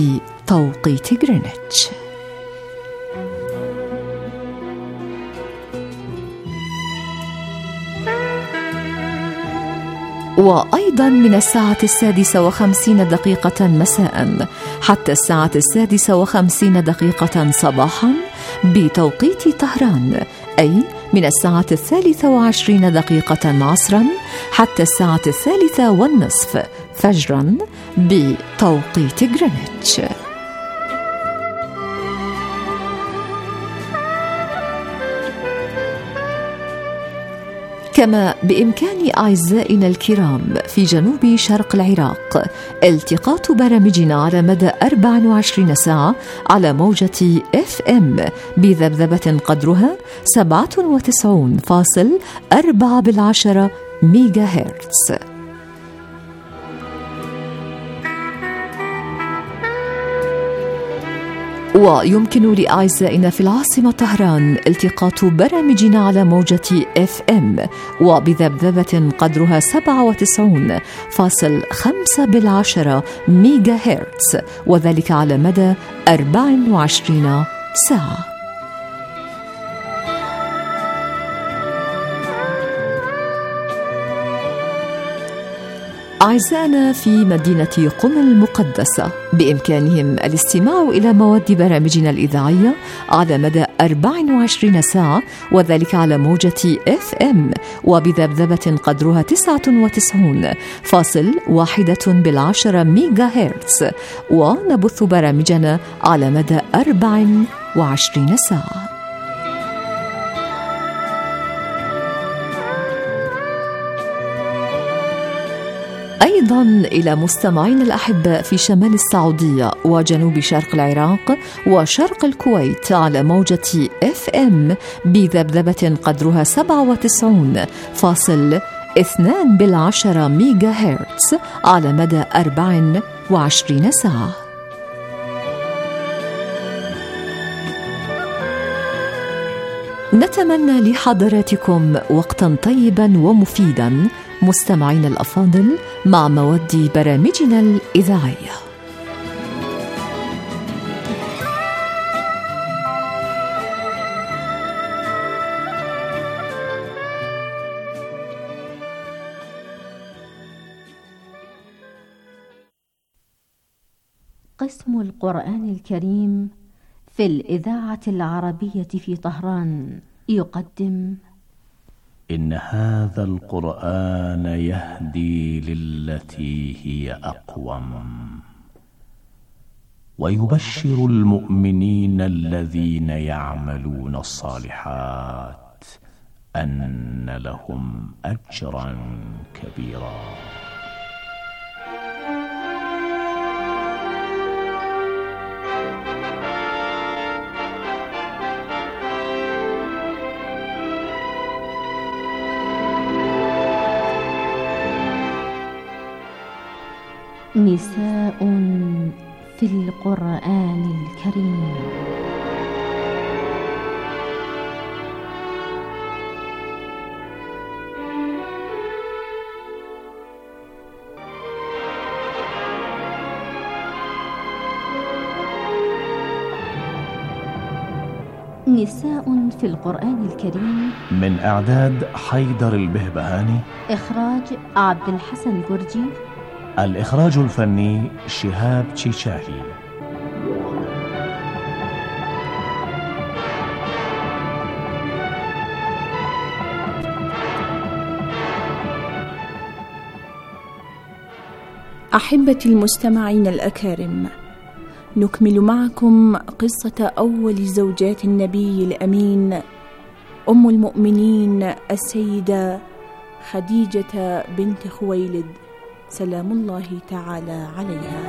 توقيت غرينتش. وأيضا من الساعة 6:50 مساء حتى الساعة 6:50 صباحا بتوقيت طهران، أي من الساعة 23:20 عصرا حتى الساعة 3:30 فجرا بتوقيت غرينتش. كما بإمكان أعزائنا الكرام في جنوب شرق العراق التقاط برامجنا على مدى 24 ساعة على موجة FM بذبذبة قدرها 97.4 ميجا هرتز. ويمكن لأعزائنا في العاصمة طهران التقاط برامجنا على موجة FM وبذبذبة قدرها 97.5 ميجا هرتز، وذلك على مدى 24 ساعة. أعزائنا في مدينة قم المقدسة بإمكانهم الاستماع إلى مواد برامجنا الإذاعية على مدى 24 ساعة، وذلك على موجة FM وبذبذبة قدرها 99.1 ميجا هرتز، ونبث برامجنا على مدى 24 ساعة. أيضا إلى مستمعين الأحباء في شمال السعودية وجنوب شرق العراق وشرق الكويت على موجة FM بذبذبة قدرها 97.2 ميجا هرتز على مدى 24 ساعة. نتمنى لحضراتكم وقتا طيبا ومفيدا مستمعين الأفاضل مع مواد برامجنا الإذاعية. قسم القرآن الكريم في الإذاعة العربية في طهران يقدم: إن هذا القرآن يهدي للتي هي أقوم، ويبشر المؤمنين الذين يعملون الصالحات أن لهم أجرا كبيرا. نساء في القرآن الكريم. نساء في القرآن الكريم، من إعداد حيدر البهبهاني، إخراج عبد الحسن جرجي، الإخراج الفني شهاب تشيشاهي. أحبتي المستمعين الأكارم، نكمل معكم قصة أول زوجات النبي الأمين أم المؤمنين السيدة خديجة بنت خويلد سلام الله تعالى عليها.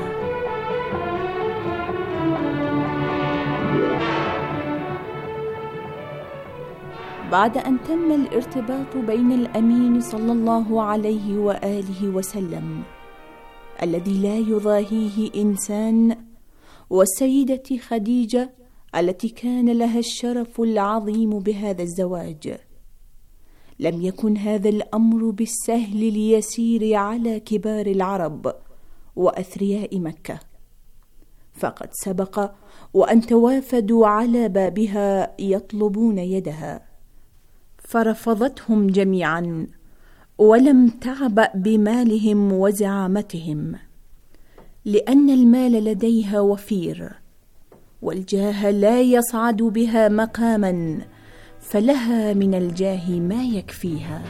بعد أن تم الارتباط بين الأمين صلى الله عليه وآله وسلم الذي لا يضاهيه إنسان والسيدة خديجة التي كان لها الشرف العظيم بهذا الزواج، لم يكن هذا الأمر بالسهل اليسير على كبار العرب وأثرياء مكة، فقد سبق وأن توافدوا على بابها يطلبون يدها، فرفضتهم جميعا ولم تعبأ بمالهم وزعامتهم، لأن المال لديها وفير، والجاه لا يصعد بها مقاما، فلها من الجاه ما يكفيها.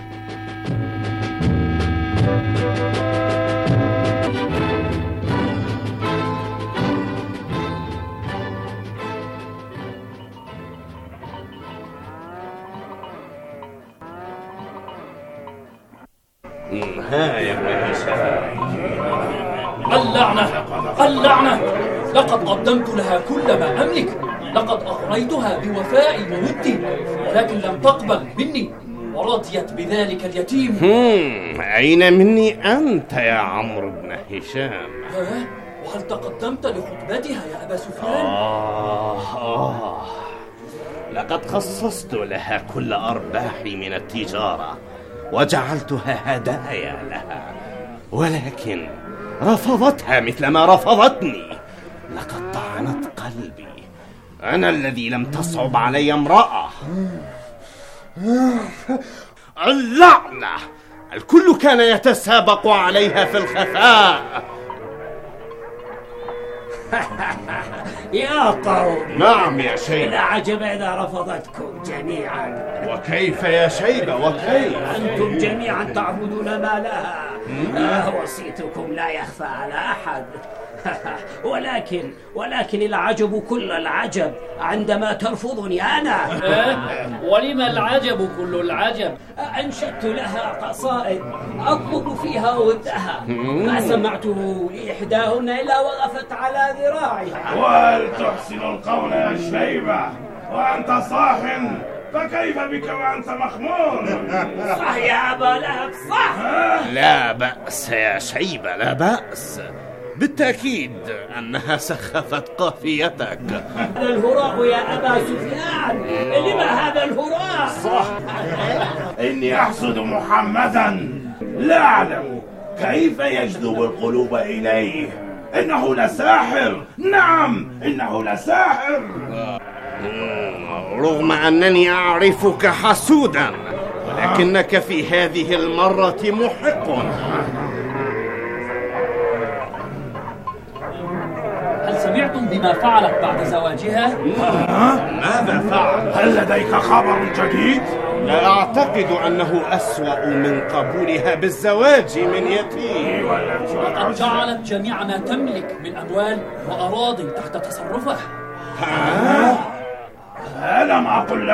ها يا ابن هشام. اللعنة، لقد قدمت لها كل ما أملك، لقد أغريتها بوفائي وودي، ولكن لم تقبل مني ورضيت بذلك اليتيم. أين مني أنت يا عمرو بن هشام؟ وهل تقدمت لخطبتها يا أبا سفيان؟ لقد خصصت لها كل أرباحي من التجارة وجعلتها هدايا لها، ولكن رفضتها مثلما رفضتني. لقد طعنت قلبي. أنا الذي لم تصعب علي امرأة. اللعنة، الكل كان يتسابق عليها في الخفاء. يا قوم. نعم يا شيبة. لا عجب إذا رفضتكم جميعا. وكيف يا شيبة وكيف؟ أنتم جميعا تعبدون ما لها. وصيتكم لا يخفى على أحد. ولكن العجب كل العجب عندما ترفضني أنا. ولما العجب كل العجب؟ أنشدت لها قصائد أطلب فيها ودها، ما سمعته لإحداهن إلا وقفت على ذراعها. وهل تحسن القول يا شيبة وأنت صاح؟ فكيف بك وأنت مخمور؟ صح يا أبا لهب، صح. لا بأس يا شيبة، لا بأس. بالتأكيد أنها سخفت قافيتك. هذا الهراء يا أبا سفيان، لما هذا الهراء؟ صح. إني أحسد محمدا، لا أعلم كيف يجذب القلوب إليه. إنه لساحر، نعم إنه لساحر. رغم أنني أعرفك حسودا، ولكنك في هذه المرة محق. هل سمعتم بما فعلت بعد زواجها؟ ماذا فعل؟ هل لديك خبر جديد؟ لا أعتقد أنه أسوأ من قبولها بالزواج من يتيم. لقد جعلت جميع ما تملك من أموال وأراضٍ تحت تصرفه. ألم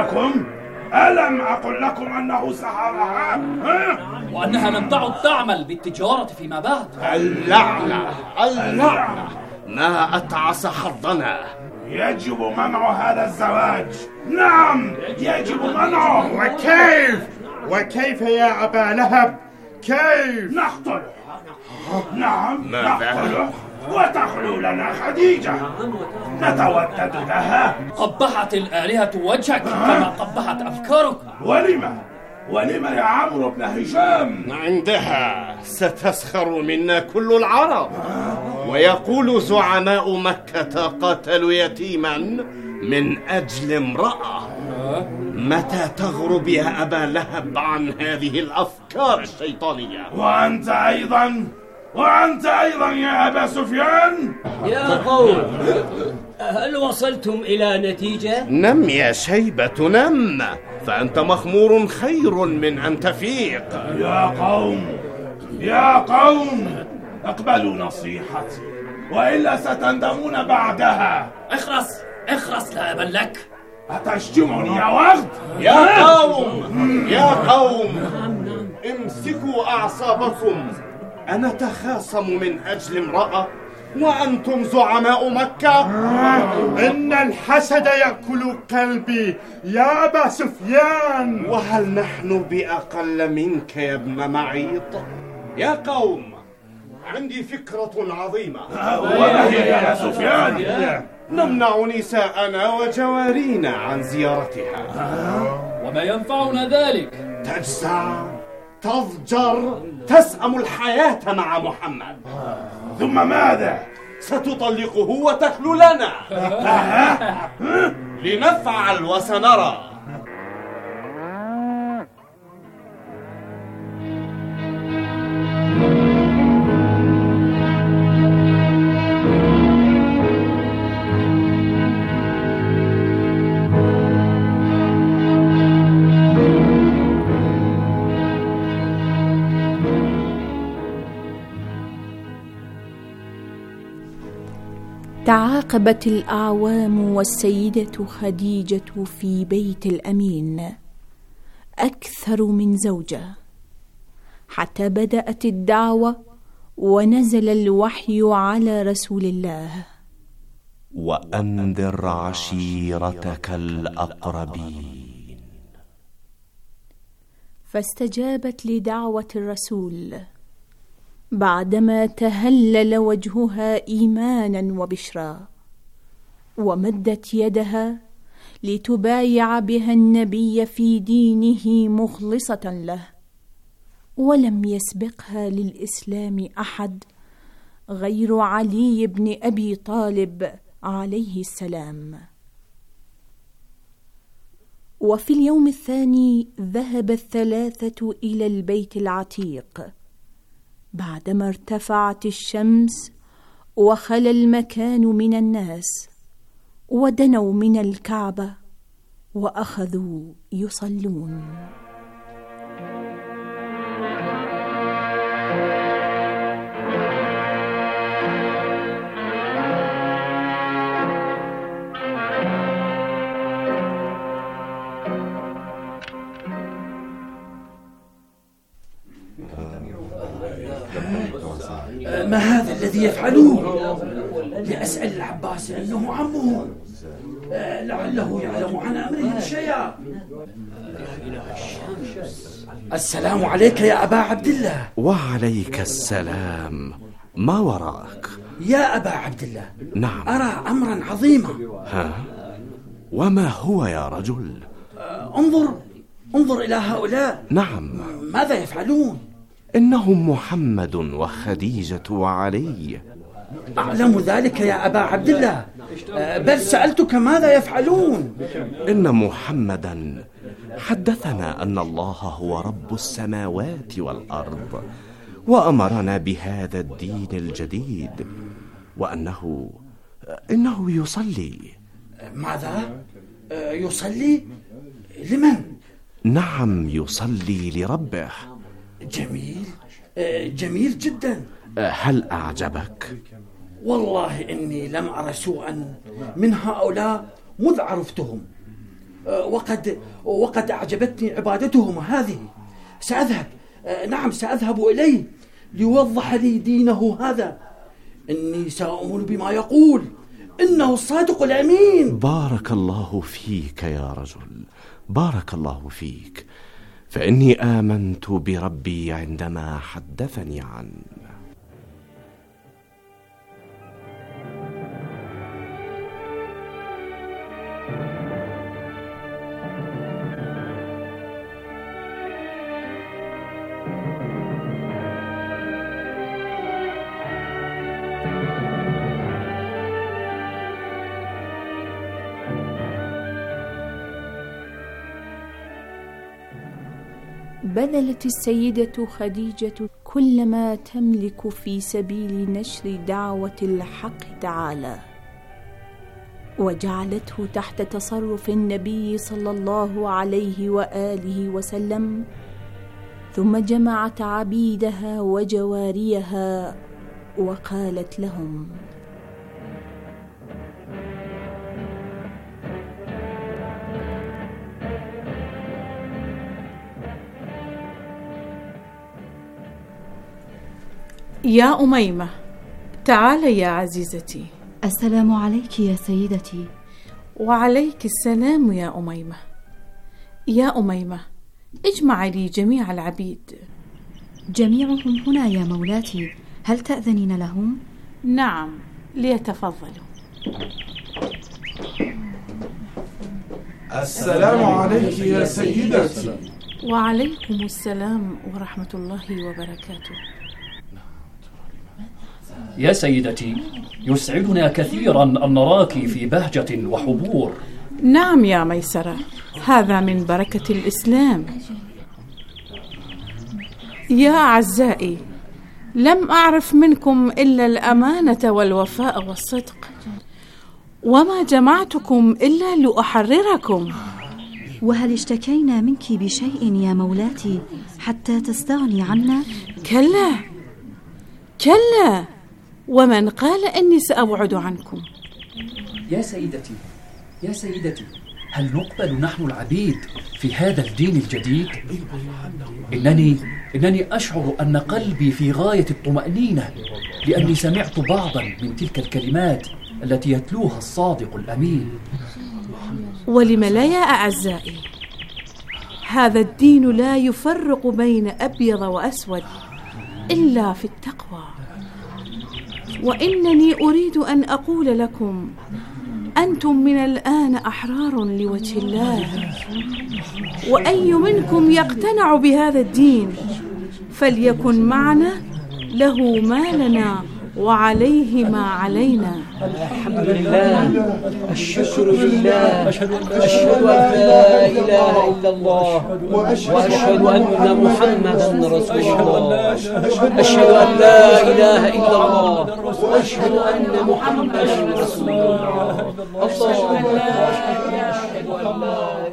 أقل لكم أنه سحرها؟ وأنها لم تعد تعمل بالتجارة فيما بعد. اللعنة، ما أتعس حظنا. يجب منع هذا الزواج، نعم يجب منعه. وكيف يا أبا لهب؟ كيف؟ نقتله، نعم نقتله وتخلو لنا خديجة، نتودد لها. قبحت الآلهة وجهك كما قبحت أفكارك. ولما يا عمرو بن هشام؟ عندها ستسخر منا كل العرب، ويقول زعماء مكة قتلوا يتيما من أجل امرأة. متى تغرب يا أبا لهب عن هذه الأفكار الشيطانية؟ وأنت أيضا يا أبا سفيان. يا قوم، هل وصلتم إلى نتيجة؟ نم يا شيبة نم، فأنت مخمور خير من أن تفيق. يا قوم اقبلوا نصيحتي وإلا ستندمون بعدها. اخرس لا أبا لك. أتشتمني يا وغد؟ يا قوم امسكوا أعصابكم. أنا تخاصم من أجل امرأة وأنتم زعماء مكة؟ إن الحسد يأكل قلبي يا أبا سفيان. وهل نحن بأقل منك يا ابن معيط؟ يا قوم، عندي فكرة عظيمة. وما هي يا أبا سفيان؟ نمنع نساءنا وجوارينا عن زيارتها. وما ينفعنا ذلك؟ تجزع، تضجر، تسأم الحياة مع محمد. ثم ماذا؟ ستطلقه وتخلو لنا. لنفعل وسنرى. تعاقبت الأعوام والسيدة خديجة في بيت الأمين أكثر من زوجة، حتى بدأت الدعوة ونزل الوحي على رسول الله: وأنذر عشيرتك الأقربين. فاستجابت لدعوة الرسول بعدما تهلل وجهها إيمانا وبشرا، ومدت يدها لتبايع بها النبي في دينه مخلصة له، ولم يسبقها للإسلام أحد غير علي بن أبي طالب عليه السلام. وفي اليوم الثاني ذهب الثلاثة إلى البيت العتيق بعدما ارتفعت الشمس وخلى المكان من الناس، ودنوا من الكعبة وأخذوا يصلون. ما هذا الذي يفعلوه؟ لأسأل العباس أنه عمه، لعله يعلم عن أمره شيئا. السلام عليك يا أبا عبد الله. وعليك السلام. ما وراءك؟ يا أبا عبد الله، نعم، أرى أمرا عظيما. ها؟ وما هو يا رجل؟ انظر إلى هؤلاء. نعم. ماذا يفعلون؟ إنهم محمد وخديجة وعلي. أعلم ذلك يا أبا عبد الله، بل سألتك ماذا يفعلون. إن محمدا حدثنا أن الله هو رب السماوات والأرض، وأمرنا بهذا الدين الجديد، وأنه يصلي. ماذا؟ يصلي؟ لمن؟ نعم، يصلي لربه. جميل جدا. هل أعجبك؟ والله إني لم أرى سوءا من هؤلاء مذ عرفتهم، وقد أعجبتني عبادتهم هذه. سأذهب إليه ليوضح لي دينه هذا. إني سأؤمن بما يقول، إنه الصادق الأمين. بارك الله فيك يا رجل، بارك الله فيك، فإني آمنت بربي عندما حدثني عنه. بذلت السيدة خديجة كل ما تملك في سبيل نشر دعوة الحق تعالى، وجعلته تحت تصرف النبي صلى الله عليه وآله وسلم، ثم جمعت عبيدها وجواريها وقالت لهم: يا أميمة، تعالي يا عزيزتي. السلام عليك يا سيدتي. وعليك السلام يا أميمة. يا أميمة، اجمعي لي جميع العبيد. جميعهم هنا يا مولاتي، هل تأذنين لهم؟ نعم، ليتفضلوا. السلام عليك يا سيدتي. وعليكم السلام ورحمة الله وبركاته. يا سيدتي، يسعدنا كثيرا أن نراك في بهجة وحبور. نعم يا ميسرة، هذا من بركة الإسلام. يا أعزائي، لم أعرف منكم إلا الأمانة والوفاء والصدق، وما جمعتكم إلا لأحرركم. وهل اشتكينا منك بشيء يا مولاتي حتى تستغني عنا؟ كلا كلا، ومن قال إني سأبعد عنكم؟ يا سيدتي، يا سيدتي، هل نقبل نحن العبيد في هذا الدين الجديد؟ إنني أشعر أن قلبي في غاية الطمأنينة، لأني سمعت بعضا من تلك الكلمات التي يتلوها الصادق الأمين. ولم لا يا أعزائي؟ هذا الدين لا يفرق بين أبيض وأسود إلا في التقوى. وإنني أريد أن أقول لكم، أنتم من الآن أحرار لوجه الله، وأي منكم يقتنع بهذا الدين فليكن معنا، له ما لنا وعليه ما علينا. الحمد لله، الشكر لله، أشهد أن لا إله إلا الله، وأشهد أن محمدا رسول الله، أشهد أن لا إله إلا الله، وأشهد أن محمدا رسول الله. أشهد أن لا إله إلا الله.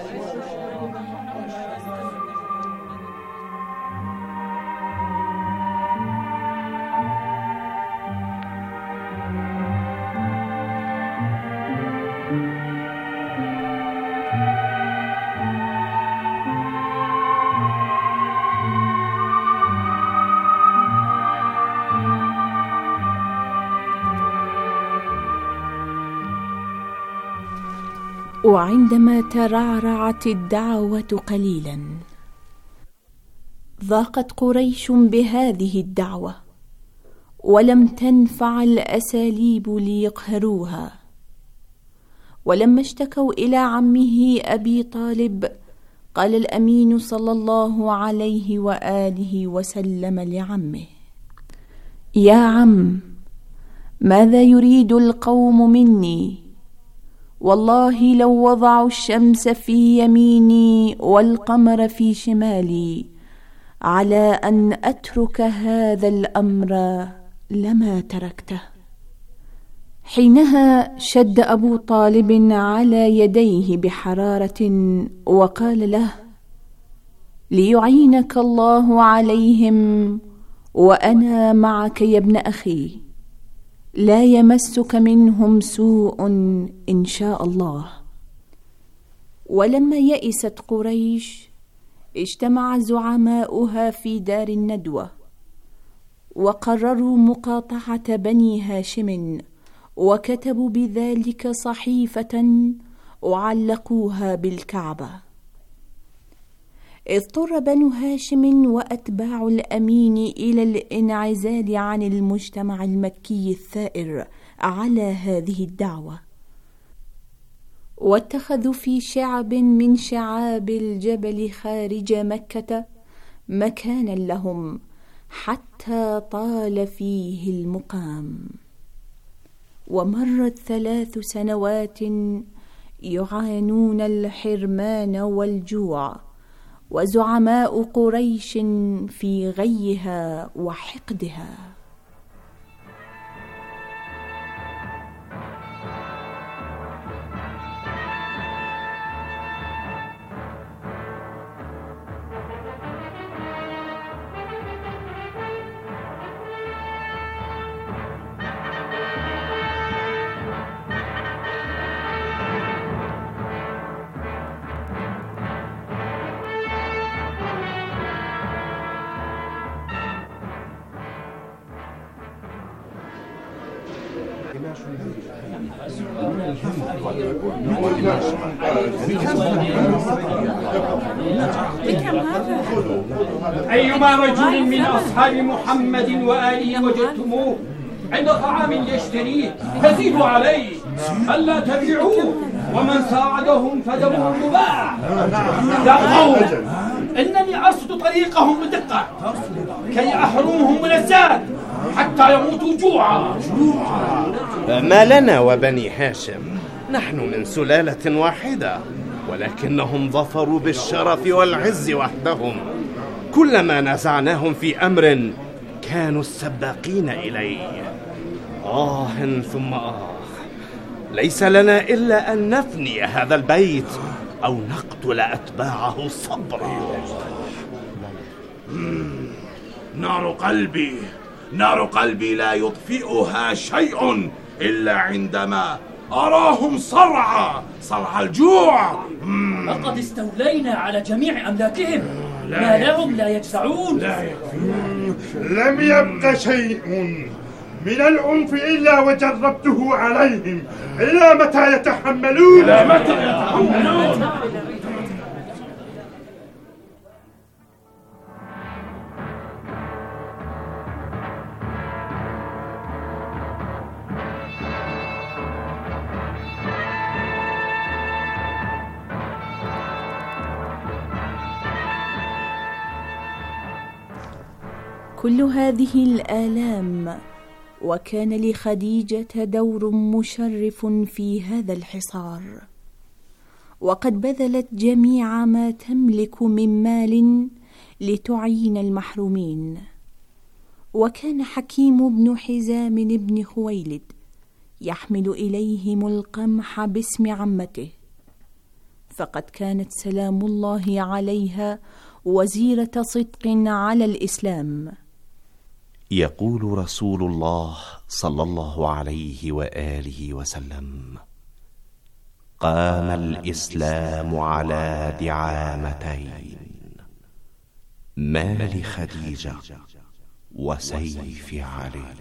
وعندما ترعرعت الدعوة قليلا، ضاقت قريش بهذه الدعوة، ولم تنفع الأساليب ليقهروها. ولما اشتكوا إلى عمه أبي طالب، قال الأمين صلى الله عليه وآله وسلم لعمه: يا عم، ماذا يريد القوم مني؟ والله لو وضعوا الشمس في يميني والقمر في شمالي على أن أترك هذا الأمر لما تركته. حينها شد أبو طالب على يديه بحرارة وقال له: ليعينك الله عليهم وأنا معك يا ابن أخي، لا يمسك منهم سوء إن شاء الله. ولما يئست قريش، اجتمع زعماؤها في دار الندوة، وقرروا مقاطعة بني هاشم، وكتبوا بذلك صحيفة وعلقوها بالكعبة. اضطر بنو هاشم وأتباع الأمين إلى الانعزال عن المجتمع المكي الثائر على هذه الدعوة، واتخذوا في شعب من شعاب الجبل خارج مكة مكانا لهم حتى طال فيه المقام. ومرت 3 سنوات يعانون الحرمان والجوع، وزعماء قريش في غيها وحقدها. أيما رجل من أصحاب محمد وآله وجدتموه عند طعام يشتريه فزيدوا عليه، ألا تبيعوه، ومن ساعدهم فدمه مباح. يا قوم، إنني أرصد طريقهم بدقة كي أحرمهم من الزاد، حتى يموتوا جوعا. ما لنا وبني هاشم؟ نحن من سلالة واحدة، ولكنهم ظفروا بالشرف والعز وحدهم. كلما نزعناهم في أمر كانوا السباقين إليه. ثم ليس لنا إلا أن نفني هذا البيت أو نقتل أتباعه صبرا. نار قلبي لا يطفئها شيء إلا عندما أراهم صرع الجوع. لقد استولينا على جميع أملاكهم، ما لهم لا يجزعون. لم يبق شيء من العنف إلا وجربته عليهم. إلى متى يتحملون؟ كل هذه الآلام وكان لخديجة دور مشرف في هذا الحصار، وقد بذلت جميع ما تملك من مال لتعين المحرومين. وكان حكيم بن حزام بن خويلد يحمل إليهم القمح باسم عمته، فقد كانت سلام الله عليها وزيرة صدق على الإسلام. يقول رسول الله صلى الله عليه وآله وسلم: قام الإسلام على دعامتين، مال خديجة وسيف علي.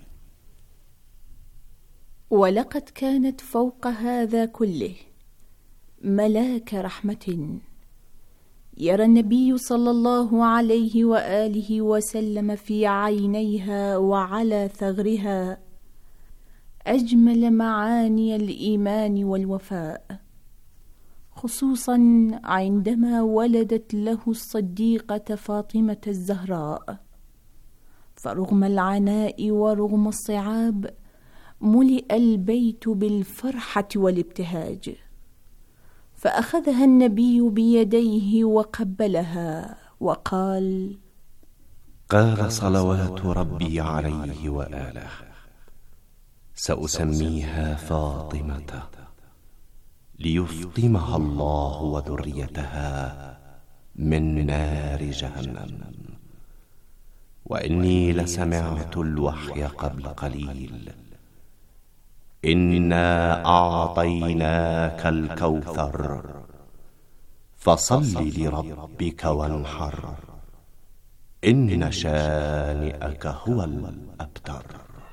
ولقد كانت فوق هذا كله ملاك رحمة، يرى النبي صلى الله عليه وآله وسلم في عينيها وعلى ثغرها أجمل معاني الإيمان والوفاء، خصوصا عندما ولدت له الصديقة فاطمة الزهراء. فرغم العناء ورغم الصعاب ملئ البيت بالفرحة والابتهاج، فأخذها النبي بيديه وقبلها وقال: قال صلوات ربي عليه وآله: سأسميها فاطمة ليفطمها الله وذريتها من نار جهنم. وإني لسمعت الوحي قبل قليل: إنا أعطيناك الكوثر فصل لربك وانحر، إن شانئك هو الأبتر.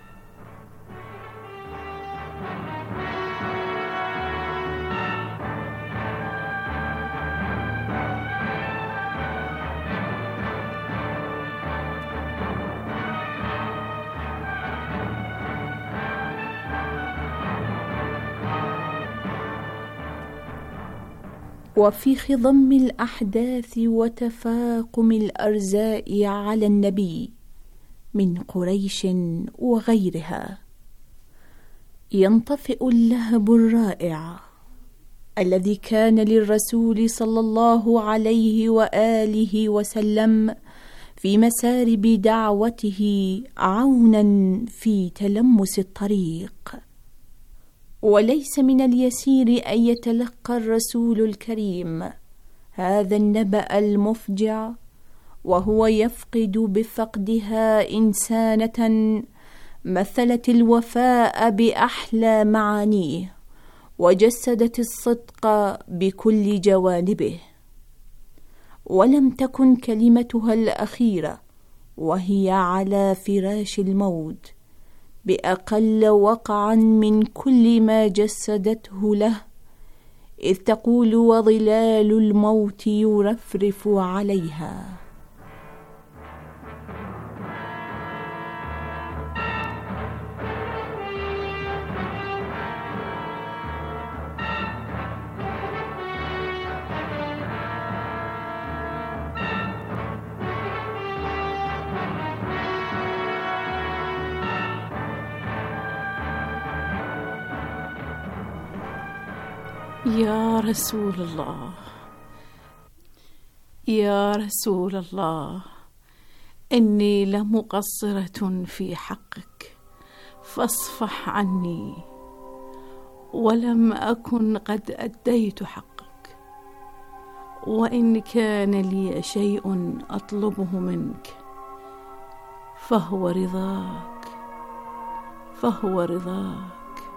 وفي خضم الأحداث وتفاقم الأرزاق على النبي من قريش وغيرها ينطفئ اللهب الرائع الذي كان للرسول صلى الله عليه وآله وسلم في مسارب دعوته عونا في تلمس الطريق. وليس من اليسير أن يتلقى الرسول الكريم هذا النبأ المفجع وهو يفقد بفقدها إنسانة مثلت الوفاء بأحلى معانيه وجسدت الصدق بكل جوانبه. ولم تكن كلمتها الأخيرة وهي على فراش الموت بأقل وقعا من كل ما جسدته له، إذ تقول وظلال الموت يرفرف عليها: يا رسول الله، يا رسول الله، إني لمقصرة في حقك فاصفح عني، ولم أكن قد أديت حقك، وإن كان لي شيء أطلبه منك فهو رضاك، فهو رضاك.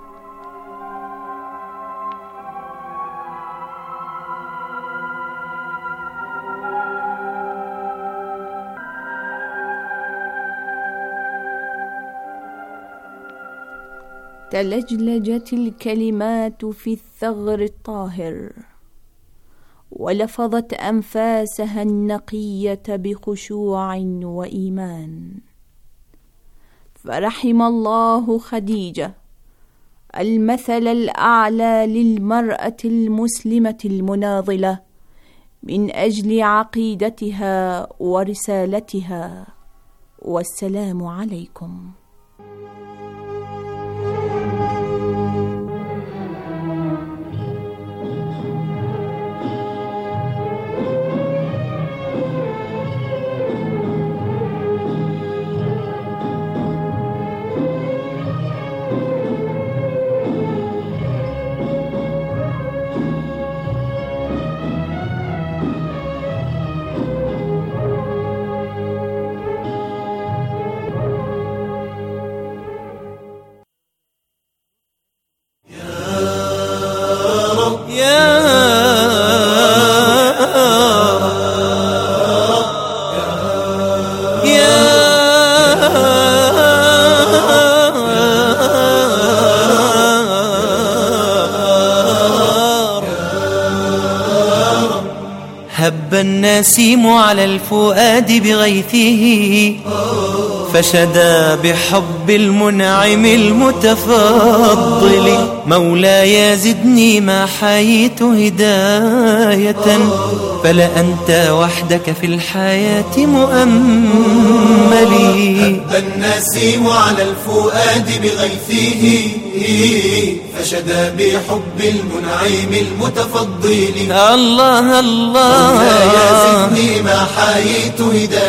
تلجلجت الكلمات في الثغر الطاهر، ولفظت أنفاسها النقية بخشوع وإيمان. فرحم الله خديجة المثل الأعلى للمرأة المسلمة المناضلة من أجل عقيدتها ورسالتها. والسلام عليكم. هب النسيم على الفؤاد بغيثه، فشدا بحب المنعم المتفضل. مولاي زدني ما حييت هداية، فلأنت وحدك في الحياة مؤملي. هب النسيم على الفؤاد بغيثه، فشدا بحب المنعم المتفضل. الله الله، مولاي زدني ما حييت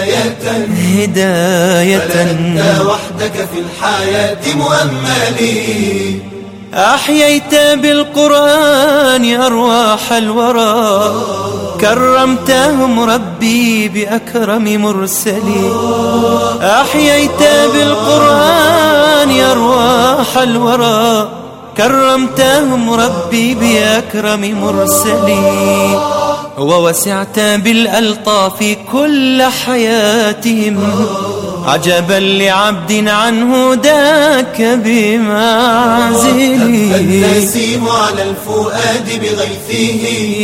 هداية، فلأنت وحدك في الحياة مؤملي. أحييت بالقرآن أرواح الورى، كرمتهم ربي بأكرم مرسلي. أحييت بالقرآن أرواح الورى، كرمتهم ربي بأكرم مرسلي. ووسعت بالألطاف كل حياتهم، عجبا لعبد عنه ذاك بمعزلي. النسيم على الفؤاد بغيثه،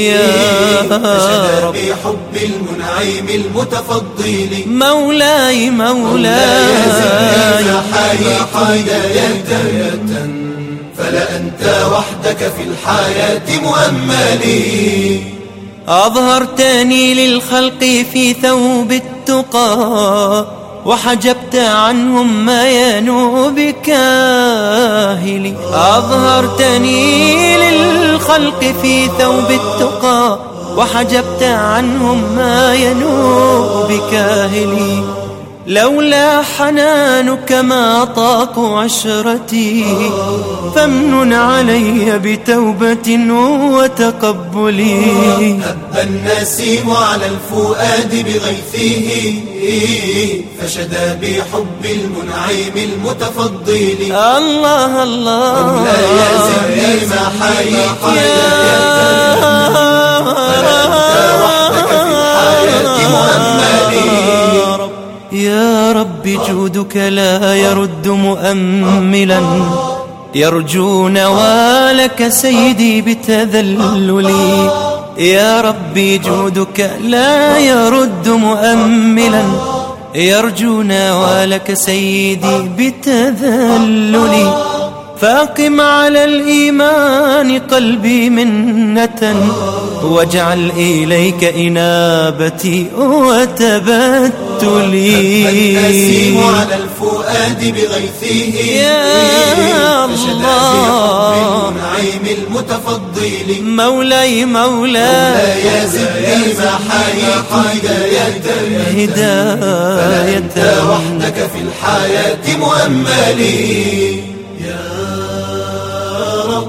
فشدا بحب المنعم المتفضل. مولاي مولاي حييت هداية، فلأنت وحدك في الحياة مؤملي. أظهرتني للخلق في ثوب التقى، وحجبت عنهم ما ينوء بكاهلي. أظهرتني للخلق في ثوب التقى، وحجبت عنهم ما ينوء بكاهلي. لولا حنانك ما طاقوا عشرتي، فامنن علي بتوبة وتقبلي. هب النسيم على الفؤاد بغيثه، فشدا بحب المنعم المتفضل. الله الله، مولاي زدني ما حييت فلأنت وحدك في الحياة مؤملي. يا رب جودك لا يرد مؤملا، يرجو نوالك سيدي بتذللي. يا ربي جودك لا يرد مؤملا، يرجو نوالك سيدي بتذللي. فاقم على الإيمان قلبي منة، واجعل إليك إنابتي وتبتلي. النسيم على الفؤاد بغيثه يا الله النعيم المتفضل. مولاي مولاي زدني محايا هداية وحدك في الحياة مؤملي. يا رب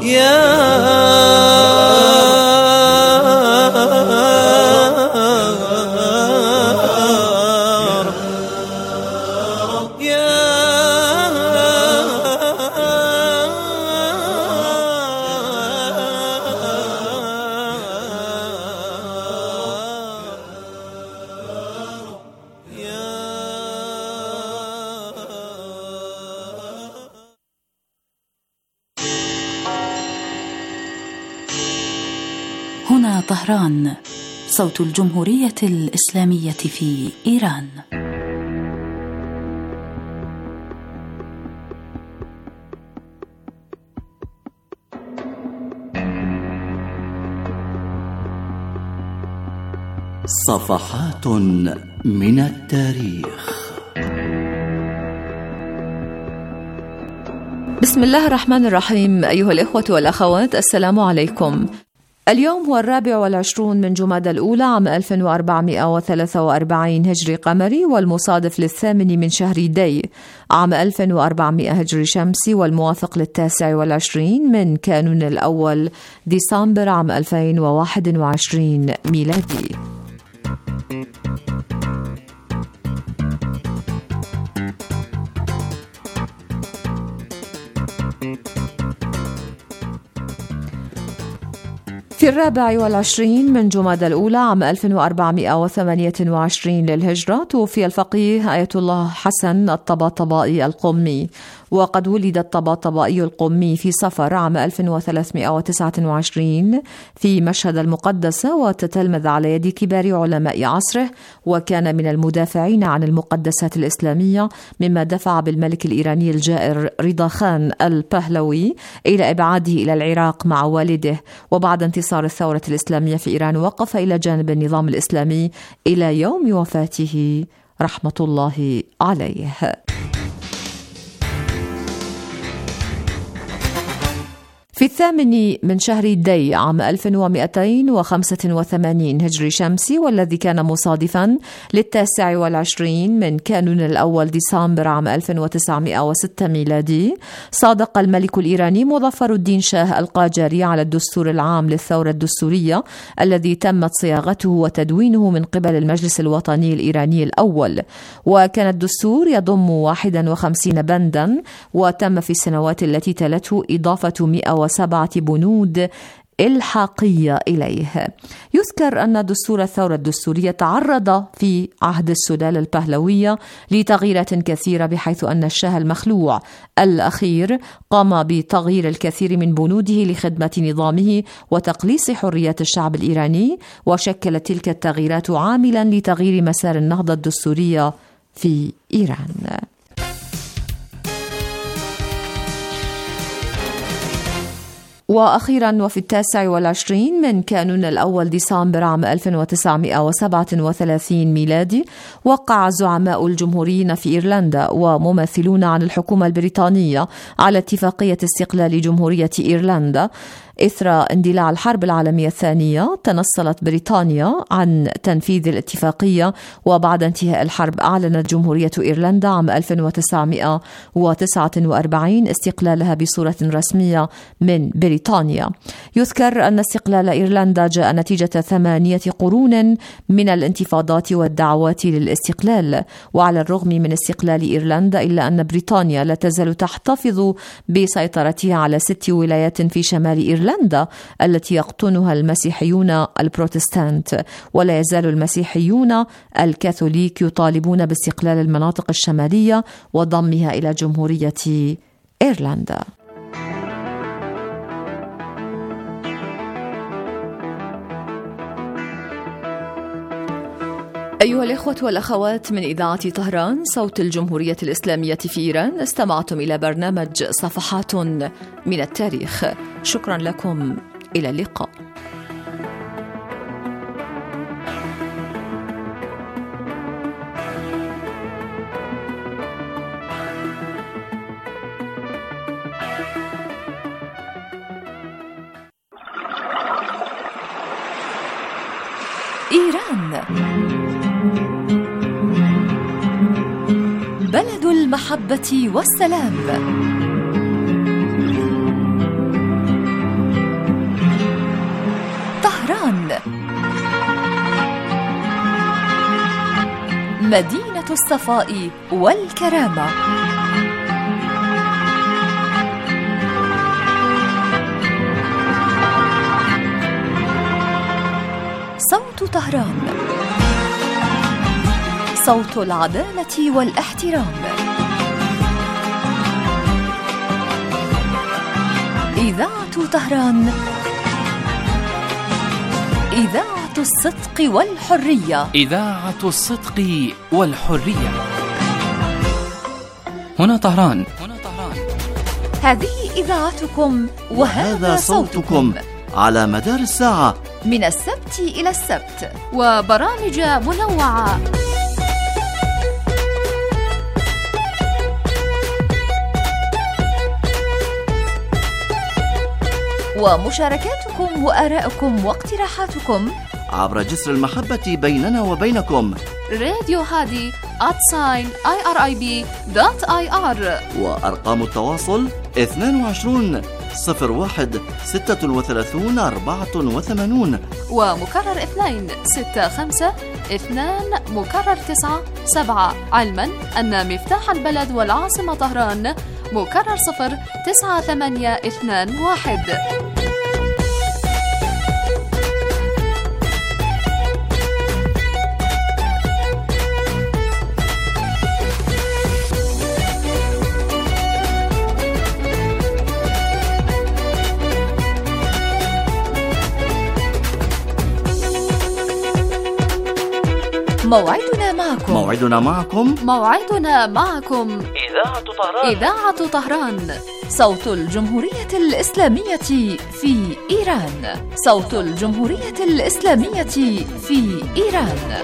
هنا طهران، صوت الجمهورية الإسلامية في إيران. صفحات من التاريخ. بسم الله الرحمن الرحيم. أيها الإخوة والأخوات، السلام عليكم. اليوم هو 24 من جمادى الأولى عام 1443 هجري قمري، والمصادف للثامن من شهر دي عام 1400 هجري شمسي، والموافق ل29 من كانون الأول ديسمبر عام 2021 ميلادي. في 24 من جمادى الأولى عام 1428 للهجرة توفي الفقيه آية الله حسن الطباطبائي القمي، وقد ولد الطباطبائي القمي في صفر عام 1329 في مشهد المقدسة، وتتلمذ على يد كبار علماء عصره، وكان من المدافعين عن المقدسات الإسلامية، مما دفع بالملك الإيراني الجائر رضا خان البهلوي إلى إبعاده إلى العراق مع والده. وبعد انتصار الثورة الإسلامية في إيران وقف إلى جانب النظام الإسلامي إلى يوم وفاته رحمة الله عليه. في 8 من شهر دي عام 1285 هجري شمسي، والذي كان مصادفا ل29 من كانون الأول ديسمبر عام 1906 ميلادي، صادق الملك الإيراني مظفر الدين شاه القاجاري على الدستور العام للثورة الدستورية الذي تمت صياغته وتدوينه من قبل المجلس الوطني الإيراني الأول. وكان الدستور يضم 51 بندا، وتم في السنوات التي تلته إضافة 107 بنود إلحاقية إليه. يذكر أن دستور الثورة الدستورية تعرض في عهد السلالة البهلوية لتغييرات كثيرة، بحيث أن الشاه المخلوع الأخير قام بتغيير الكثير من بنوده لخدمة نظامه وتقليص حريات الشعب الإيراني، وشكلت تلك التغييرات عاملا لتغيير مسار النهضة الدستورية في إيران. وأخيرا وفي 29 من كانون الأول ديسمبر عام 1937 ميلادي، وقع زعماء الجمهوريين في إيرلندا وممثلون عن الحكومة البريطانية على اتفاقية استقلال جمهورية إيرلندا. إثر اندلاع الحرب العالمية الثانية تنصلت بريطانيا عن تنفيذ الاتفاقية، وبعد انتهاء الحرب أعلنت جمهورية إيرلندا عام 1949 استقلالها بصورة رسمية من بريطانيا. يذكر أن استقلال إيرلندا جاء نتيجة 8 قرون من الانتفاضات والدعوات للاستقلال، وعلى الرغم من استقلال إيرلندا إلا أن بريطانيا لا تزال تحتفظ بسيطرتها على 6 ولايات في شمال إيرلندا التي يقطنها المسيحيون البروتستانت، ولا يزال المسيحيون الكاثوليك يطالبون باستقلال المناطق الشمالية وضمها إلى جمهورية إيرلندا. أيها الإخوة والأخوات، من إذاعة طهران صوت الجمهورية الإسلامية في إيران، استمعتم إلى برنامج صفحات من التاريخ. شكرا لكم، إلى اللقاء. إيران، بلد المحبة والسلام. طهران، مدينة الصفاء والكرامة. صوت طهران، صوت العدالة والاحترام. إذاعة طهران، إذاعة الصدق والحرية. إذاعة الصدق والحرية. هنا طهران. هذه إذاعتكم وهذا صوتكم على مدار الساعة من السبت إلى السبت، وبرامج منوعة. ومشاركاتكم وآراءكم واقتراحاتكم عبر جسر المحبة بيننا وبينكم. راديو هادي @irib.ir. وأرقام التواصل 22 01 36 84، ومكرر 2 65 2 مكرر 9 7، علما أن مفتاح البلد والعاصمة طهران مكرر 0 9 8 2 1. موعدنا معكم إذاعة طهران، صوت الجمهورية الإسلامية في إيران، صوت الجمهورية الإسلامية في إيران.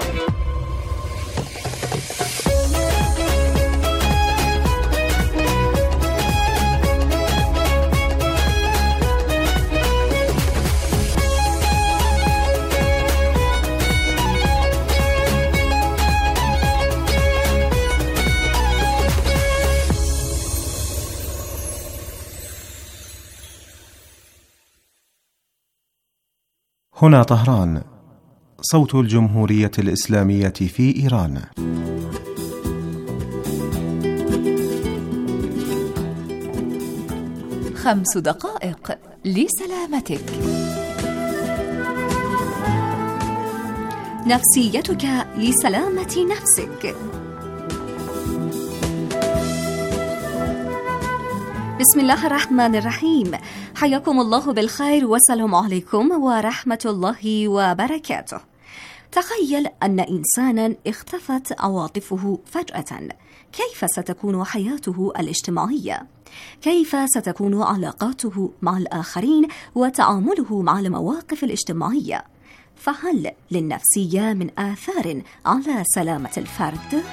هنا طهران، صوت الجمهورية الإسلامية في إيران. خمس دقائق لسلامتك. نفسيتك لسلامة نفسك. بسم الله الرحمن الرحيم. حياكم الله بالخير والسلام عليكم ورحمة الله وبركاته. تخيل أن إنسانا اختفت عواطفه فجأة، كيف ستكون حياته الاجتماعية؟ كيف ستكون علاقاته مع الآخرين وتعامله مع المواقف الاجتماعية؟ فهل للنفسية من آثار على سلامة الفرد؟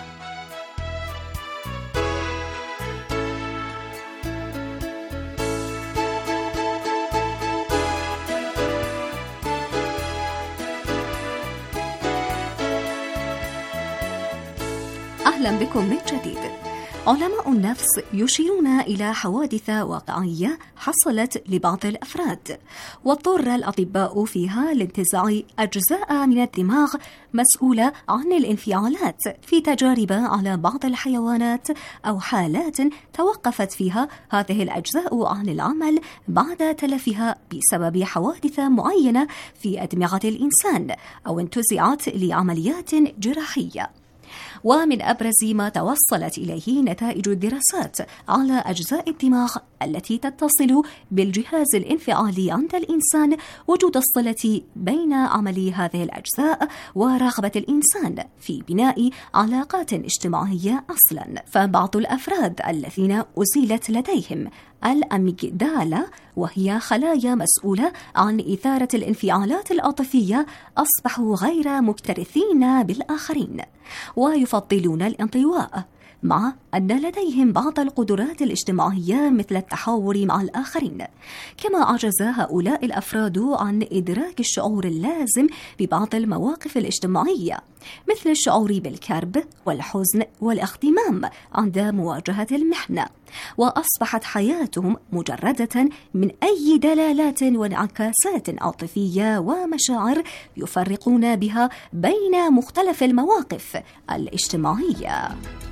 أهلا بكم من جديد. علماء النفس يشيرون إلى حوادث واقعية حصلت لبعض الأفراد، واضطر الأطباء فيها لانتزاع أجزاء من الدماغ مسؤولة عن الانفعالات في تجارب على بعض الحيوانات أو حالات توقفت فيها هذه الأجزاء عن العمل بعد تلفها بسبب حوادث معينة في أدمغة الإنسان أو انتزعت لعمليات جراحية. ومن أبرز ما توصلت إليه نتائج الدراسات على أجزاء الدماغ التي تتصل بالجهاز الانفعالي عند الإنسان وجود الصلة بين عمل هذه الأجزاء ورغبة الإنسان في بناء علاقات اجتماعية أصلا. فبعض الأفراد الذين أزيلت لديهم الأميجدالا، وهي خلايا مسؤولة عن إثارة الانفعالات العاطفية، أصبحوا غير مكترثين بالآخرين ويفضلون الانطواء، مع أن لديهم بعض القدرات الاجتماعية مثل التحاور مع الآخرين. كما عجز هؤلاء الأفراد عن إدراك الشعور اللازم ببعض المواقف الاجتماعية، مثل الشعور بالكرب والحزن والاغتمام عند مواجهة المحنة، وأصبحت حياتهم مجردة من أي دلالات وانعكاسات عاطفية ومشاعر يفرقون بها بين مختلف المواقف الاجتماعية.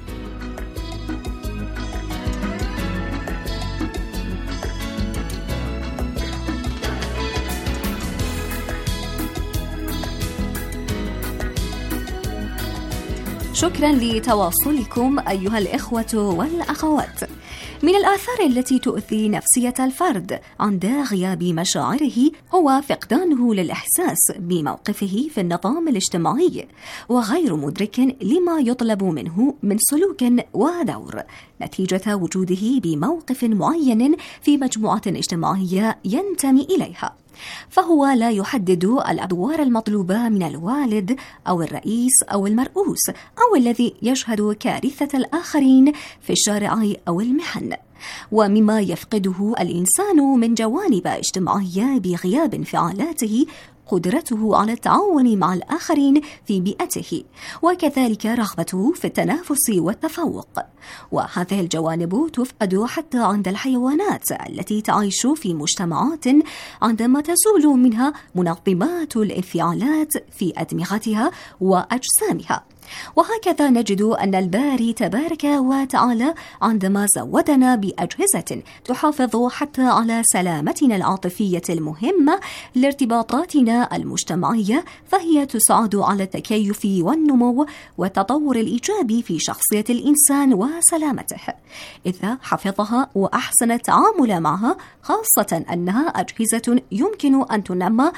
شكرا لتواصلكم أيها الإخوة والأخوات. من الآثار التي تؤذي نفسية الفرد عند غياب مشاعره هو فقدانه للإحساس بموقفه في النظام الاجتماعي، وغير مدرك لما يطلب منه من سلوك ودور نتيجة وجوده بموقف معين في مجموعة اجتماعية ينتمي إليها. فهو لا يحدد الأدوار المطلوبة من الوالد أو الرئيس أو المرؤوس أو الذي يشهد كارثة الآخرين في الشارع أو المحن. ومما يفقده الإنسان من جوانب اجتماعية بغياب انفعالاته قدرته على التعاون مع الآخرين في بيئته، وكذلك رغبته في التنافس والتفوق. وهذه الجوانب تفقد حتى عند الحيوانات التي تعيش في مجتمعات عندما تزول منها منظمات الانفعالات في أدمغتها وأجسامها. وهكذا نجد أن الباري تبارك وتعالى عندما زودنا بأجهزة تحافظ حتى على سلامتنا العاطفية المهمة لارتباطاتنا المجتمعية، فهي تساعد على التكيف والنمو والتطور الإيجابي في شخصية الإنسان وسلامته، إذا حفظها وأحسن التعامل معها، خاصة أنها أجهزة يمكن أن تنمى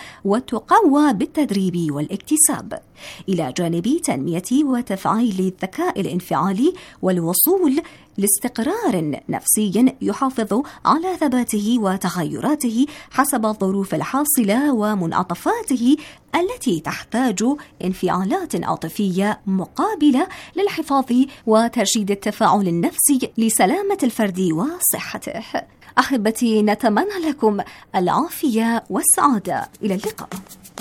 وتقوى بالتدريب والاكتساب، إلى جانب تنمية وتفعيل الذكاء الانفعالي والوصول لاستقرار نفسي يحافظ على ثباته وتغيراته حسب الظروف الحاصلة ومنعطفاته التي تحتاج انفعالات عاطفية مقابلة للحفاظ وترشيد التفاعل النفسي لسلامة الفرد وصحته. أحبتي، نتمنى لكم العافية والسعادة. إلى اللقاء.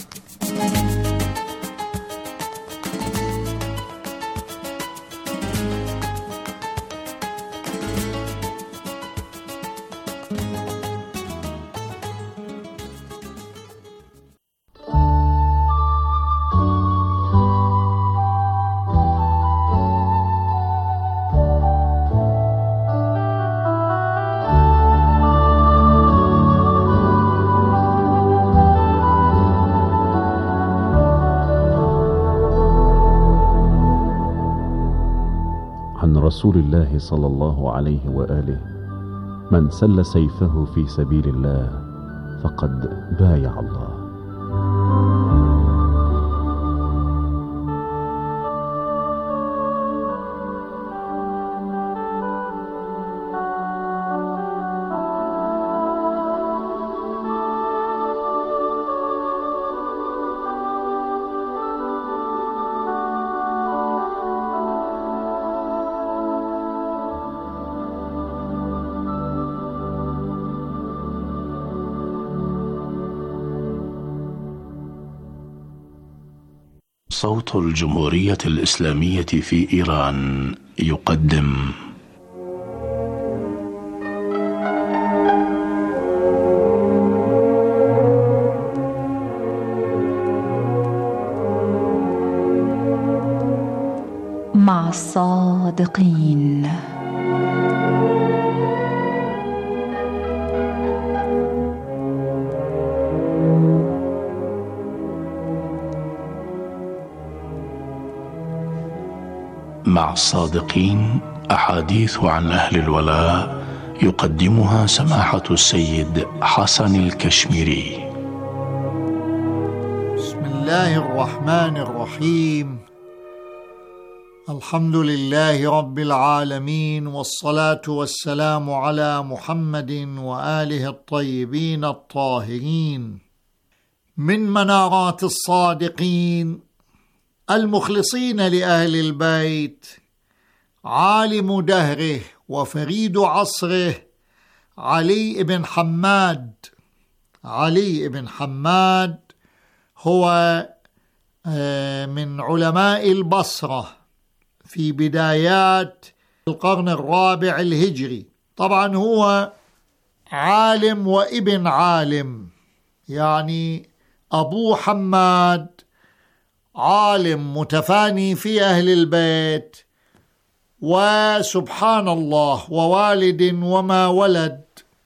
رسول الله صلى الله عليه وآله: من سل سيفه في سبيل الله فقد بايع الله. صوت الجمهورية الإسلامية في إيران يقدم مع الصادقين. مع الصادقين أحاديث عن أهل الولاء يقدمها سماحة السيد حسن الكشميري. بسم الله الرحمن الرحيم. الحمد لله رب العالمين، والصلاة والسلام على محمد وآله الطيبين الطاهرين. من منارات الصادقين المخلصين لأهل البيت عالم دهره وفريد عصره علي بن حماد. علي بن حماد هو من علماء البصرة في بدايات القرن الرابع الهجري. طبعا هو عالم وابن عالم، يعني أبو حماد عالم متفاني في أهل البيت، وسبحان الله ووالد وما ولد،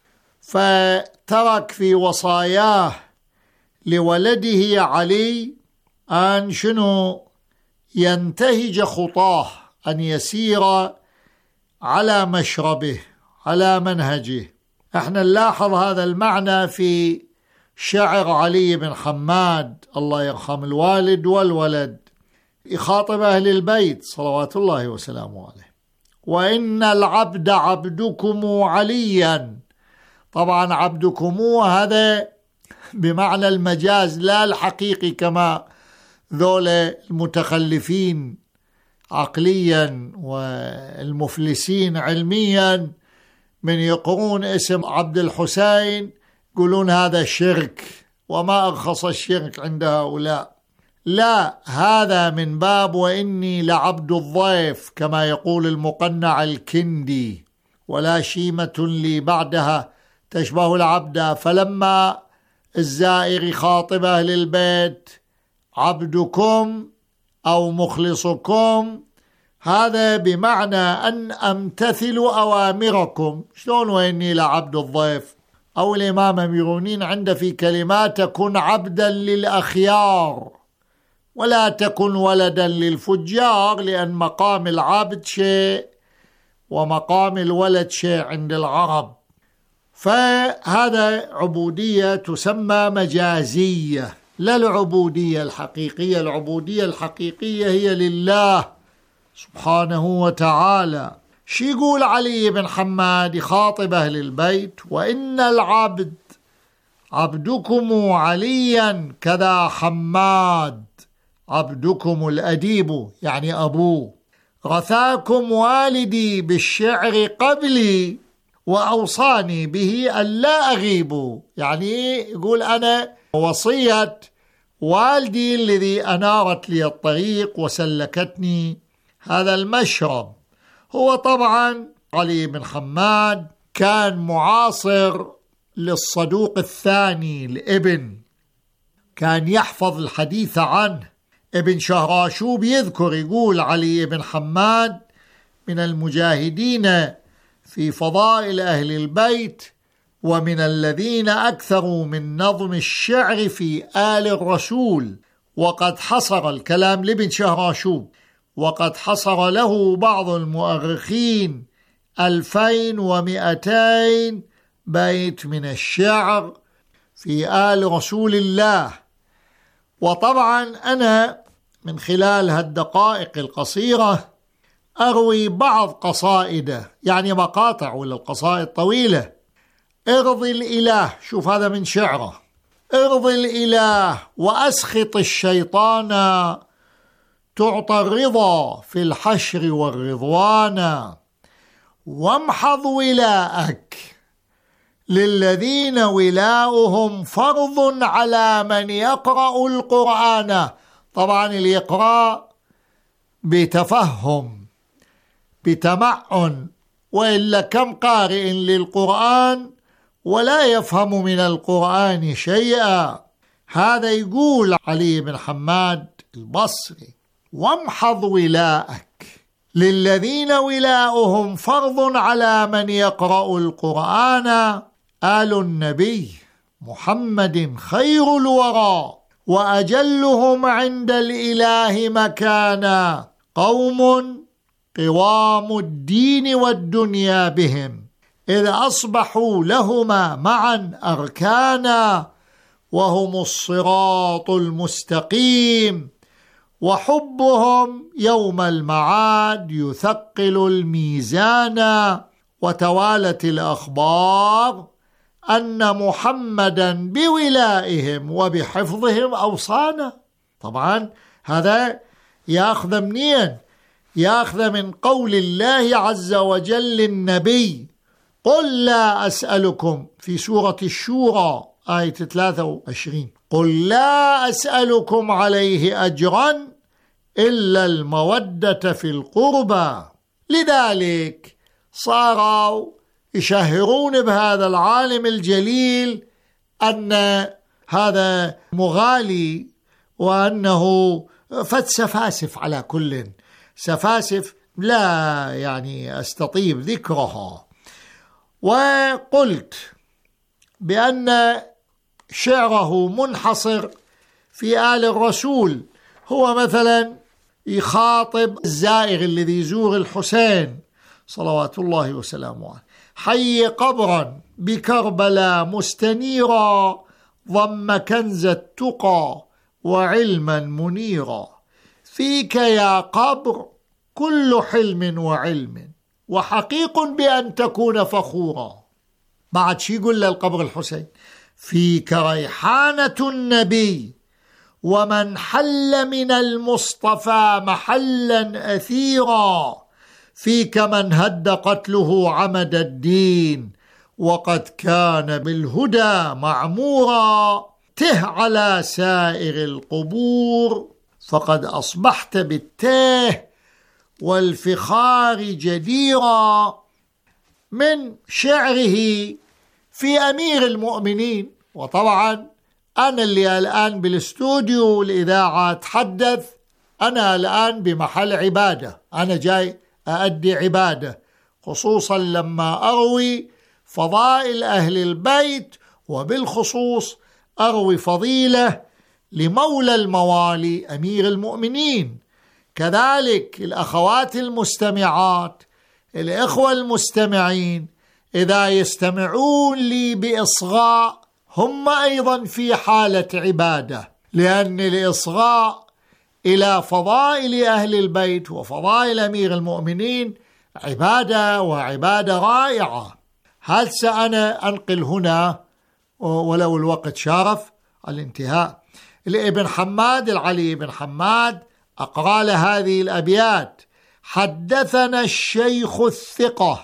فترك في وصاياه لولده علي أن شنو ينتهج خطاه، أن يسير على مشربه على منهجه. احنا نلاحظ هذا المعنى في شعر علي بن حماد الله يرحم الوالد والولد، يخاطب أهل البيت صلوات الله وسلامه عليه: وإن العبد عبدكم عليا. طبعا عبدكم هذا بمعنى المجاز لا الحقيقي كما ذول المتخلفين عقليا والمفلسين علميا من يقرون اسم عبد الحسين يقولون هذا شرك وما أرخص الشرك عند هؤلاء. لا، هذا من باب وإني لعبد الضيف كما يقول المقنع الكندي: ولا شيمة لي بعدها تشبه العبد. فلما الزائر يخاطب أهل البيت عبدكم أو مخلصكم، هذا بمعنى أن أمتثل أوامركم. شلون وإني لعبد الضيف؟ أو الإمام أميرونين عنده في كلمات: كن عبدا للأخيار ولا تكن ولدا للفجار، لأن مقام العبد شيء ومقام الولد شيء عند العرب. فهذا عبودية تسمى مجازية، لا العبودية الحقيقية. العبودية الحقيقية هي لله سبحانه وتعالى. شي يقول علي بن حماد يخاطب أهل البيت: وإن العبد عبدكم عليا كذا حماد عبدكم الأديب، يعني أبوه. رثاكم والدي بالشعر قبلي وأوصاني به ألا أغيب، يعني يقول أنا وصية والدي الذي أنارت لي الطريق وسلكتني هذا المشرب. هو طبعا علي بن حماد كان معاصر للصدوق الثاني الابن، كان يحفظ الحديث عنه. ابن شهراشوب يذكر يقول علي بن حماد من المجاهدين في فضائل أهل البيت، ومن الذين أكثروا من نظم الشعر في آل الرسول. وقد حصر الكلام لابن شهراشوب، وقد حصر له بعض المؤرخين 2200 بيت من الشعر في آل رسول الله. وطبعا أنا من خلال هالدقائق القصيرة أروي بعض قصائده، يعني مقاطع ولا القصائد طويلة. ارضي الإله، شوف هذا من شعره: ارضي الإله وأسخط الشيطان، تعطى الرضا في الحشر والرضوان، وامحض ولاءك للذين ولاؤهم فرض على من يقرأ القرآن. طبعا اللي يقرأ بتفهم بتمعن، وإلا كم قارئ للقرآن ولا يفهم من القرآن شيئا. هذا يقول علي بن حماد البصري: وامحض ولاءك للذين ولاؤهم فرض على من يقرأ القرآن، آل النبي محمد خير الورى وأجلهم عند الإله مكانا، قوم قوام الدين والدنيا بهم إذ أصبحوا لهما معا أركانا، وهم الصراط المستقيم، وحبهم يوم المعاد يثقل الميزان. وتوالت الأخبار أن محمدا بولائهم وبحفظهم أوصانا. طبعا هذا يأخذ منين؟ ياخذ من قول الله عز وجل للنبي: قل لا أسألكم، في سورة الشورى آية 23، قل لا أسألكم عليه أجرا إلا المودة في القربى. لذلك صاروا يشهرون بهذا العالم الجليل أن هذا مغالي وأنه سفاسف، على كل سفاسف لا يعني أستطيب ذكرها. وقلت بأن شعره منحصر في آل الرسول، هو مثلا يخاطب الزائر الذي يزور الحسين صلوات الله وسلامه عليه: حي قبرا بكربلاء مستنيرا، ضم كنز التقى وعلما منيرا، فيك يا قبر كل حلم وعلم، وحقيق بأن تكون فخورا. بعد شي يقول للقبر الحسين: فيك ريحانة النبي، ومن حل من المصطفى محلا أثيرا، فيك من هد قتله عمد الدين، وقد كان بالهدى معمورا، ته على سائر القبور، فقد أصبحت بالتاه والفخار جديرا. من شعره في أمير المؤمنين. وطبعا أنا اللي الآن بالاستوديو الإذاعة أتحدث، أنا الآن بمحل عبادة، أنا جاي أؤدي عبادة، خصوصا لما أروي فضائل أهل البيت، وبالخصوص أروي فضيلة لمولى الموالي أمير المؤمنين. كذلك الأخوات المستمعات، الإخوة المستمعين، إذا يستمعون لي بإصغاء هم أيضا في حالة عبادة، لأن الإصغاء إلى فضائل أهل البيت وفضائل أمير المؤمنين عبادة، وعبادة رائعة. هل سأنا أنقل هنا ولو الوقت شارف الانتهاء لابن حماد، العلي بن حماد، أقرأ هذه الأبيات: حدثنا الشيخ الثقة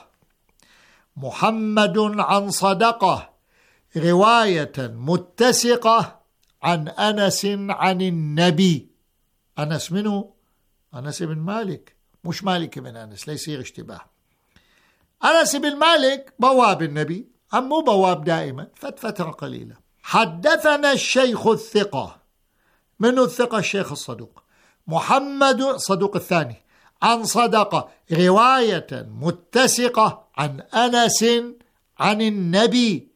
محمد عن صدقه، رواية متسقة عن أنس عن النبي. أنس منه؟ أنس بن مالك، مش مالك بن أنس، لا يصير اشتباه. أنس بن مالك بواب النبي، مو بواب دائما، فترة قليلة. حدثنا الشيخ الثقة، منه الثقة؟ الشيخ الصدوق محمد صدوق الثاني، عن صدقة، رواية متسقة عن أنس عن النبي: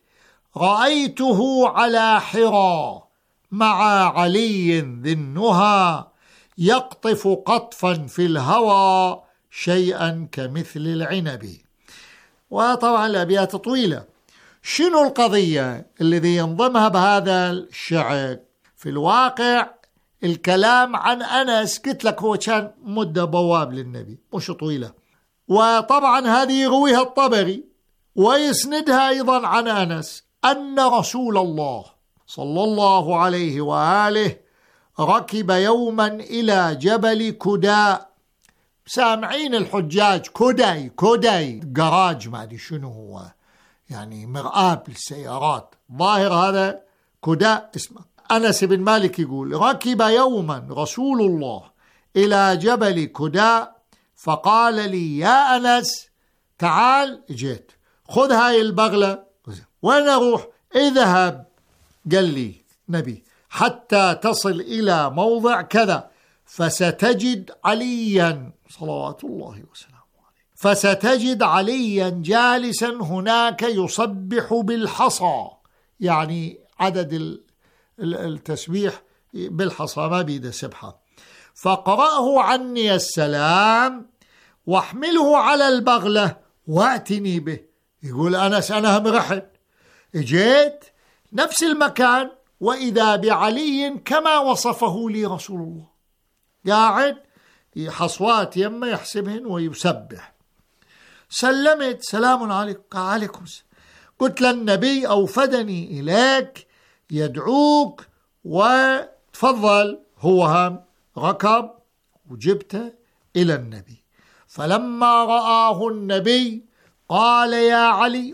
رأيته على حرى مع علي ذي النهى، يقطف قطفا في الهوى شيئا كمثل العنب. وطبعا الأبيات طويلة. شنو القضية الذي ينظمها بهذا الشعر؟ في الواقع الكلام عن أنس قلت لك هو كان مدة بواب للنبي، مش طويلة، وطبعا هذه يرويها الطبري ويسندها أيضا عن أنس أن رسول الله صلى الله عليه وآله ركب يوما إلى جبل كداء. سامعين الحجاج كداي جراج، ما أدري شنو هو، يعني مرآب للسيارات، ظاهر هذا كداء اسمه. أنس بن مالك يقول: ركب يوما رسول الله إلى جبل كداء، فقال لي: يا أنس تعال، جيت، خذ هاي البغلة. وين أروح؟ اذهب، قال لي نبي، حتى تصل إلى موضع كذا، فستجد عليا صلوات الله وسلامه عليه، فستجد عليا جالسا هناك يصبح بالحصى، يعني عدد التسبيح بالحصى، ما بيد سبحة، فقرأه عني السلام واحمله على البغلة واتني به. يقول أنس: أنا هم رحت، جيت نفس المكان، وإذا بعلي كما وصفه لي رسول الله، قاعد حصوات يمه يحسبهن ويسبح. سلمت: سلام عليكم. عليكم. قلت للنبي: أوفدني إليك يدعوك، وتفضل. هو هم ركب وجبته إلى النبي. فلما رآه النبي قال يا علي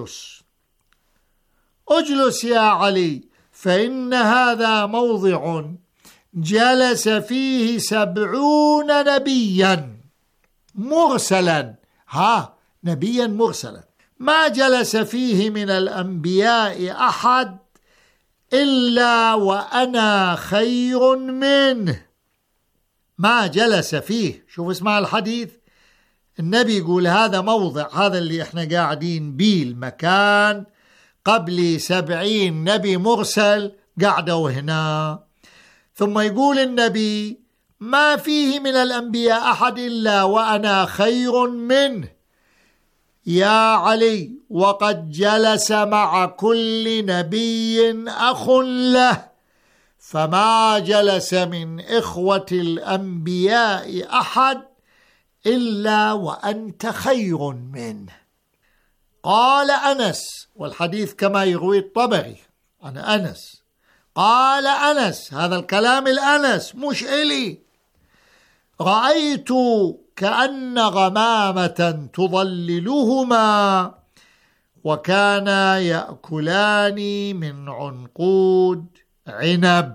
اجلس يا علي، فإن هذا موضع جلس فيه 70 نبيا مرسلا، نبيا مرسلا، ما جلس فيه من الأنبياء أحد إلا وأنا خير منه. ما جلس فيه، شوف اسمع الحديث، النبي يقول هذا موضع، هذا اللي احنا قاعدين بيه المكان، قبل 70 نبي مرسل قعدوا هنا. ثم يقول النبي ما فيه من الأنبياء أحد إلا وأنا خير منه يا علي، وقد جلس مع كل نبي أخ له، فما جلس من إخوة الأنبياء أحد إلا وأنت خير منه. قال أنس، والحديث كما يروي الطبري عن أنس، قال أنس، هذا الكلام الأنس مش إلي، رأيت كأن غمامة تظللهما وكانا يأكلان من عنقود عنب.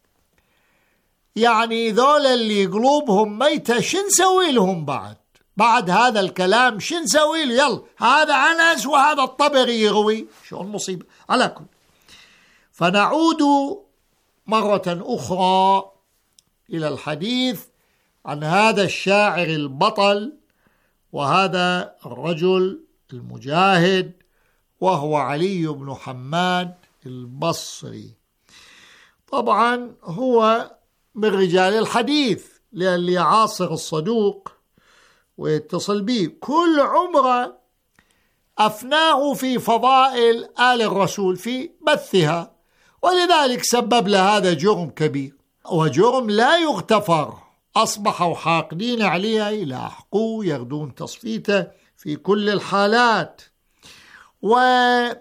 يعني ذول اللي قلوبهم ميتة شنسوي لهم بعد هذا الكلام؟ شنسوي له؟ يلا هذا أنس وهذا الطبري يروي، شو المصيبة؟ على كل، فنعود مرة أخرى إلى الحديث عن هذا الشاعر البطل وهذا الرجل المجاهد، وهو علي بن حماد البصري. طبعا هو من رجال الحديث، لأن يعاصر الصدوق ويتصل به، كل عمره أفناه في فضائل آل الرسول في بثها، ولذلك سبب له هذا جرم كبير، وجرم لا يغتفر. أصبحوا حاقدين عليه، يلاحقوه يغدون تصفيته في كل الحالات. وهو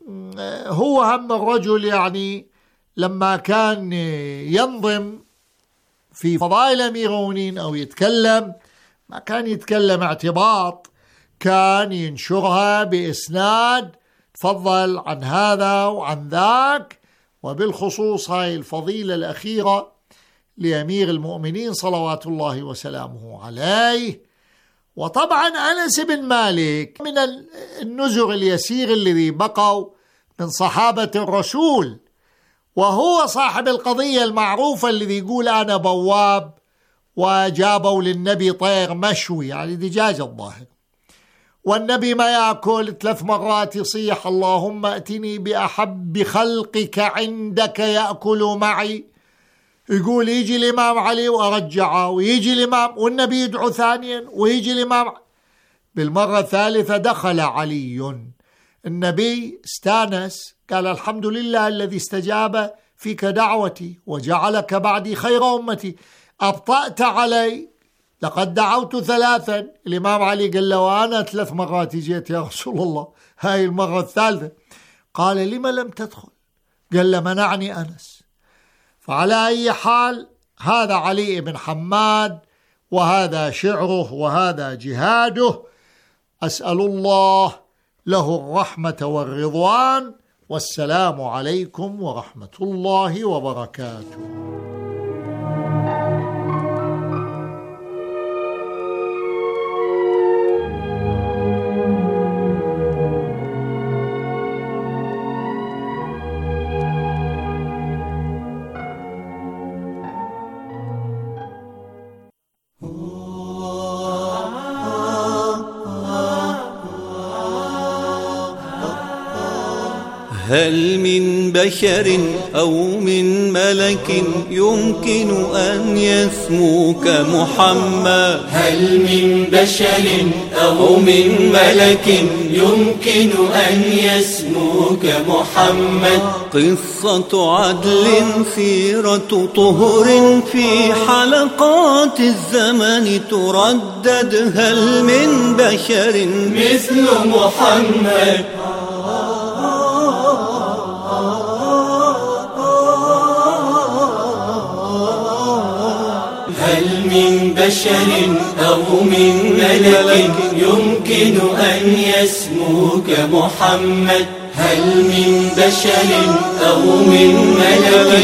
هم الرجل يعني لما كان ينظم في فضائل أمير المؤمنين أو يتكلم، ما كان يتكلم اعتباط، كان ينشرها بإسناد تفضل عن هذا وعن ذاك، وبالخصوص هاي الفضيلة الأخيرة لأمير المؤمنين صلوات الله وسلامه عليه. وطبعا أنس بن مالك من النزر اليسير الذي بقوا من صحابة الرسول، وهو صاحب القضية المعروفة الذي يقول أنا بواب وجابوا للنبي طير مشوي، يعني دجاج الظاهر، والنبي ما يأكل 3 مرات يصيح اللهم أتني بأحب خلقك عندك يأكل معي. يقول يجي الإمام علي وأرجعه، ويجي الإمام والنبي يدعو ثانيا، ويجي الإمام. بالمرة الثالثة دخل علي، النبي استانس قال الحمد لله الذي استجاب فيك دعوتي وجعلك بعدي خير أمتي، أبطأت علي لقد دعوت 3. الإمام علي قال له وأنا 3 مرات جيت يا رسول الله، هاي المرة الثالثة. قال لما لم تدخل؟ قال له منعني أنس. فعلى أي حال هذا علي بن حماد، وهذا شعره وهذا جهاده، أسأل الله له الرحمة والرضوان، والسلام عليكم ورحمة الله وبركاته. هل من بشر أو من ملك يمكن أن يسموك محمد؟ هل من بشر أو من ملك يمكن أن يسموك محمد؟ قصة عدل سيرة طهر في حلقات الزمن تردد. هل من بشر مثل محمد؟ هل من بشر أو من ملك يمكن أن يسموك محمد؟ هل من بشر أو من ملك